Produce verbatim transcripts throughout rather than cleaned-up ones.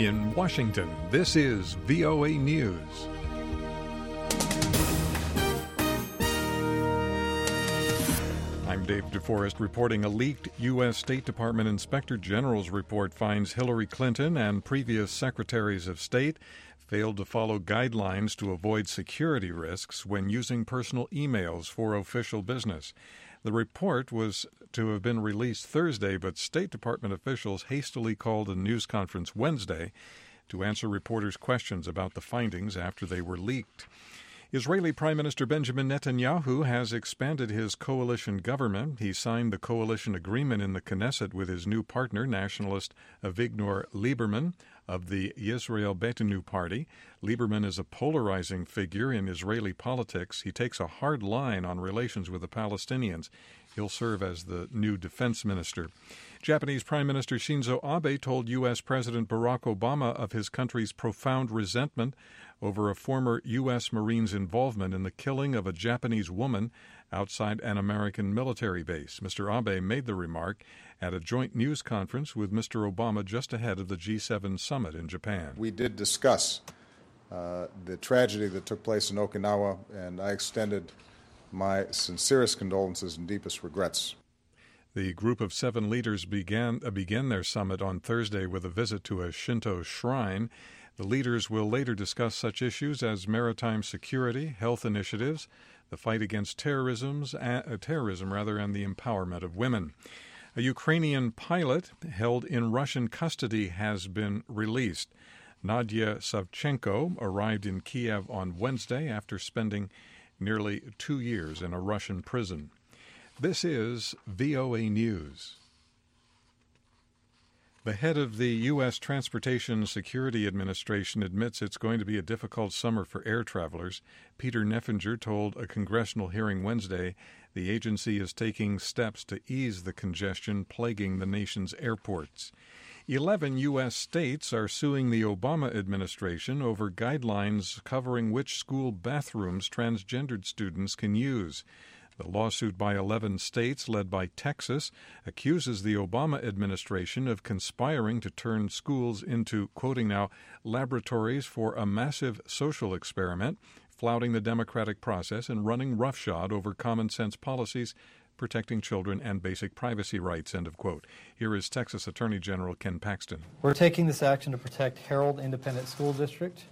In Washington, this is V O A News. I'm Dave DeForest reporting a leaked U S. State Department Inspector General's report finds Hillary Clinton and previous secretaries of state failed to follow guidelines to avoid security risks when using personal emails for official business. The report was to have been released Thursday, but State Department officials hastily called a news conference Wednesday to answer reporters' questions about the findings after they were leaked. Israeli Prime Minister Benjamin Netanyahu has expanded his coalition government. He signed the coalition agreement in the Knesset with his new partner, nationalist Avigdor Lieberman of the Yisrael Beitenu party. Lieberman is a polarizing figure in Israeli politics. He takes a hard line on relations with the Palestinians. He'll serve as the new defense minister. Japanese Prime Minister Shinzo Abe told U S. President Barack Obama of his country's profound resentment over a former U S. Marine's involvement in the killing of a Japanese woman outside an American military base. Mister Abe made the remark at a joint news conference with Mister Obama just ahead of the G seven summit in Japan. We did discuss uh, the tragedy that took place in Okinawa, and I extended my sincerest condolences and deepest regrets. The group of seven leaders began uh, began their summit on Thursday with a visit to a Shinto shrine. The leaders will later discuss such issues as maritime security, health initiatives, the fight against terrorism's, uh, terrorism rather, and the empowerment of women. A Ukrainian pilot held in Russian custody has been released. Nadia Savchenko arrived in Kiev on Wednesday after spending nearly two years in a Russian prison. This is V O A News. The head of the U S. Transportation Security Administration admits it's going to be a difficult summer for air travelers. Peter Neffenger told a congressional hearing Wednesday the agency is taking steps to ease the congestion plaguing the nation's airports. Eleven U S states are suing the Obama administration over guidelines covering which school bathrooms transgendered students can use. The lawsuit by eleven states, led by Texas, accuses the Obama administration of conspiring to turn schools into, quoting now, laboratories for a massive social experiment, flouting the democratic process and running roughshod over common-sense policies protecting children and basic privacy rights, end of quote. Here is Texas Attorney General Ken Paxton. We're taking this action to protect Harold Independent School District,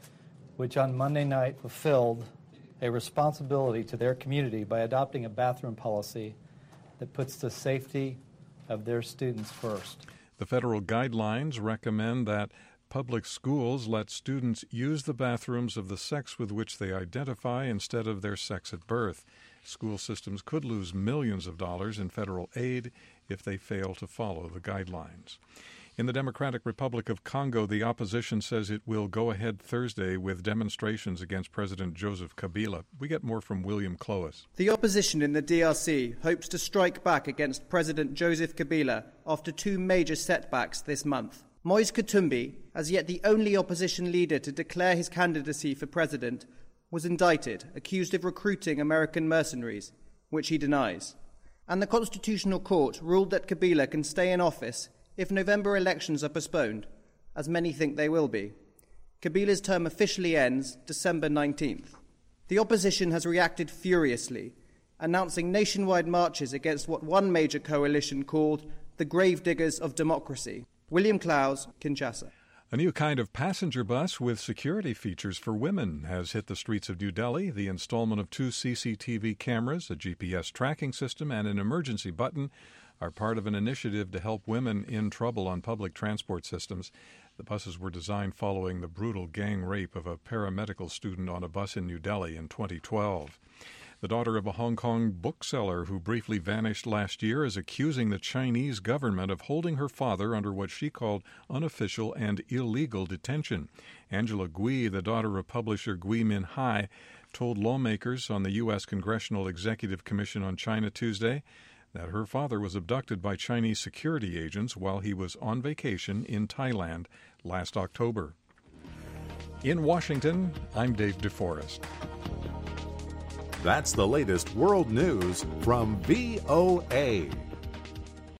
which on Monday night fulfilled a responsibility to their community by adopting a bathroom policy that puts the safety of their students first. The federal guidelines recommend that public schools let students use the bathrooms of the sex with which they identify instead of their sex at birth. School systems could lose millions of dollars in federal aid if they fail to follow the guidelines. In the Democratic Republic of Congo, the opposition says it will go ahead Thursday with demonstrations against President Joseph Kabila. We get more from William Cloas. The opposition in the D R C hopes to strike back against President Joseph Kabila after two major setbacks this month. Moise Katumbi, as yet the only opposition leader to declare his candidacy for president, was indicted, accused of recruiting American mercenaries, which he denies. And the Constitutional Court ruled that Kabila can stay in office if November elections are postponed, as many think they will be. Kabila's term officially ends December nineteenth. The opposition has reacted furiously, announcing nationwide marches against what one major coalition called the gravediggers of democracy. William Clows, Kinshasa. A new kind of passenger bus with security features for women has hit the streets of New Delhi. The installment of two C C T V cameras, a G P S tracking system, and an emergency button are part of an initiative to help women in trouble on public transport systems. The buses were designed following the brutal gang rape of a paramedical student on a bus in New Delhi in twenty twelve. The daughter of a Hong Kong bookseller who briefly vanished last year is accusing the Chinese government of holding her father under what she called unofficial and illegal detention. Angela Gui, the daughter of publisher Gui Minhai, told lawmakers on the U S. Congressional Executive Commission on China Tuesday that her father was abducted by Chinese security agents while he was on vacation in Thailand last October. In Washington, I'm Dave DeForest. That's the latest world news from V O A.